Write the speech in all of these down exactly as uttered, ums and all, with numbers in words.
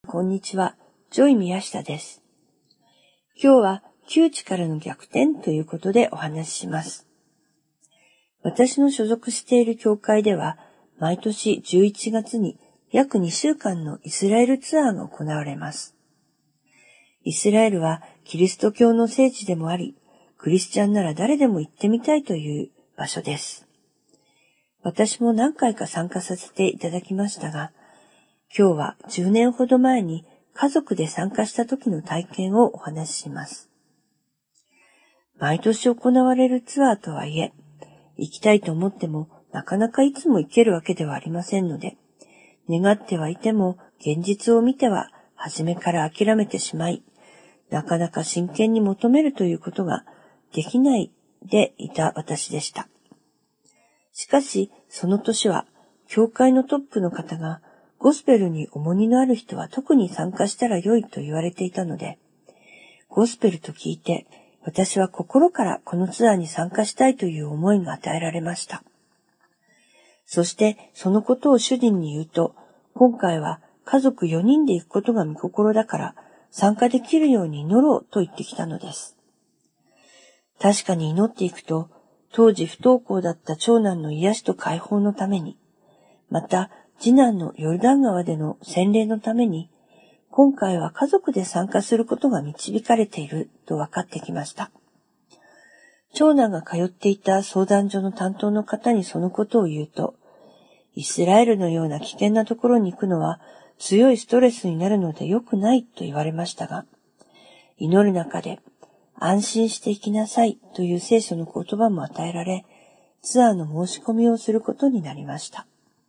こんにちは、ジョイ宮下です。今日は窮地からの逆転ということでお話しします。私の所属している教会では、毎年じゅういちがつに約にしゅうかんのイスラエルツアーが行われます。イスラエルはキリスト教の聖地でもあり、クリスチャンなら誰でも行ってみたいという場所です。私も何回か参加させていただきましたが、今日はじゅうねんほど前に家族で参加した時の体験をお話しします。毎年行われるツアーとはいえ、行きたいと思ってもなかなかいつも行けるわけではありませんので、願ってはいても現実を見ては初めから諦めてしまい、なかなか真剣に求めるということができないでいた私でした。しかし、その年は教会のトップの方がゴスペルに重荷のある人は特に参加したら良いと言われていたので、ゴスペルと聞いて、私は心からこのツアーに参加したいという思いが与えられました。そしてそのことを主人に言うと、今回は家族よにんで行くことが御心だから参加できるように祈ろうと言ってきたのです。確かに祈っていくと、当時不登校だった長男の癒しと解放のために、また次男のヨルダン川での洗礼のために、今回は家族で参加することが導かれていると分かってきました。長男が通っていた相談所の担当の方にそのことを言うと、イスラエルのような危険なところに行くのは強いストレスになるので良くないと言われましたが、祈る中で安心して行きなさいという聖書の言葉も与えられ、ツアーの申し込みをすることになりました。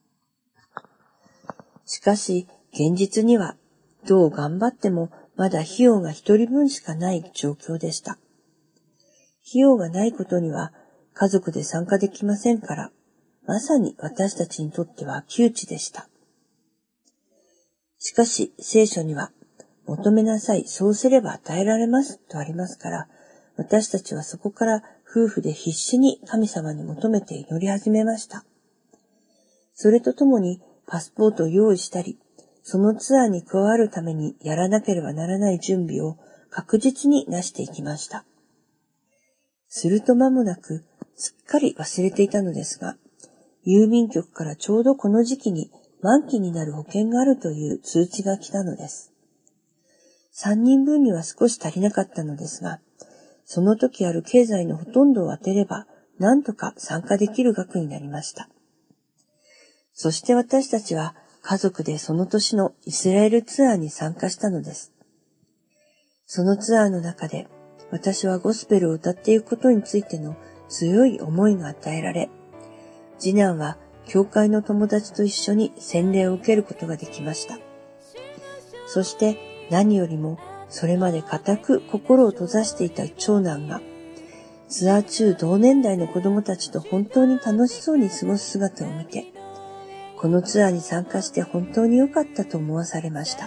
しかし、現実には、どう頑張ってもまだ費用が一人分しかない状況でした。費用がないことには家族で参加できませんから、まさに私たちにとっては窮地でした。しかし、聖書には、求めなさい、そうすれば与えられますとありますから、私たちはそこから夫婦で必死に神様に求めて祈り始めました。それとともにパスポートを用意したり、そのツアーに加わるためにやらなければならない準備を確実になしていきました。すると間もなくすっかり忘れていたのですが、郵便局からちょうどこの時期に満期になる保険があるという通知が来たのです。さんにんぶんには少し足りなかったのですが、その時ある経済のほとんどを当てれば、なんとか参加できる額になりました。そして私たちは家族でその年のイスラエルツアーに参加したのです。そのツアーの中で私はゴスペルを歌っていくことについての強い思いが与えられ、次男は教会の友達と一緒に洗礼を受けることができました。そして何よりもそれまで固く心を閉ざしていた長男がツアー中同年代の子供たちと本当に楽しそうに過ごす姿を見て、このツアーに参加して本当に良かったと思わされました。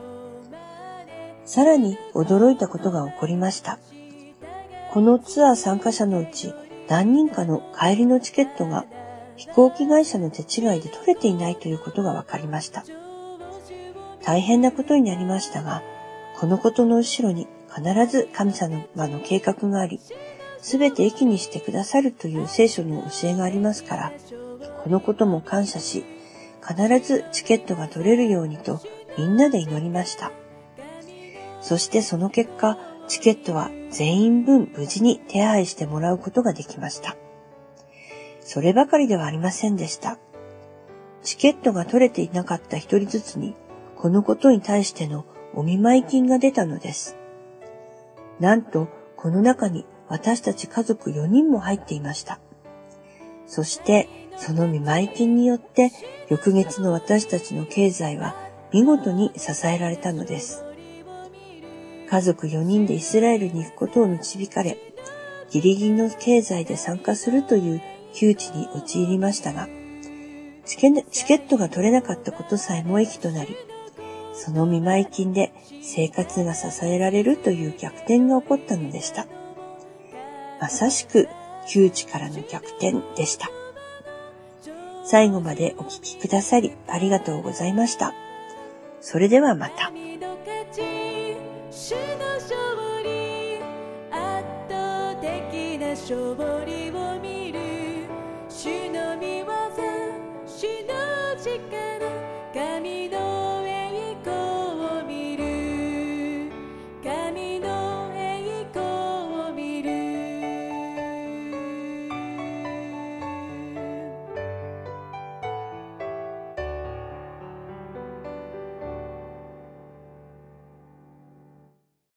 さらに驚いたことが起こりました。このツアー参加者のうち何人かの帰りのチケットが飛行機会社の手違いで取れていないということが分かりました。大変なことになりましたが、このことの後ろに必ず神様の計画があり、すべて益にしてくださるという聖書の教えがありますから、このことも感謝し、必ずチケットが取れるようにとみんなで祈りました。そしてその結果、チケットは全員分無事に手配してもらうことができました。そればかりではありませんでした。チケットが取れていなかった一人ずつに、このことに対してのお見舞い金が出たのです。なんと、この中に私たち家族よにんも入っていました。そして、その見舞い金によって、翌月の私たちの経済は見事に支えられたのです。家族よにんでイスラエルに行くことを導かれ、ギリギリの経済で参加するという窮地に陥りましたが、チケットが取れなかったことさえも益となり、その見舞い金で生活が支えられるという逆転が起こったのでした。まさしく窮地からの逆転でした。最後までお聞きくださりありがとうございました。それではまた。 勝利を見る主の御業主の力